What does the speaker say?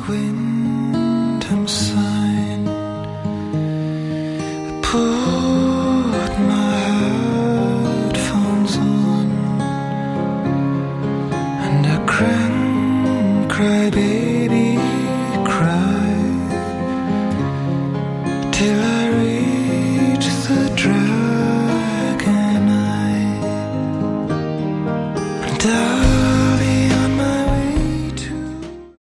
Wyndham sign. I put my headphones on and I cry baby cry till I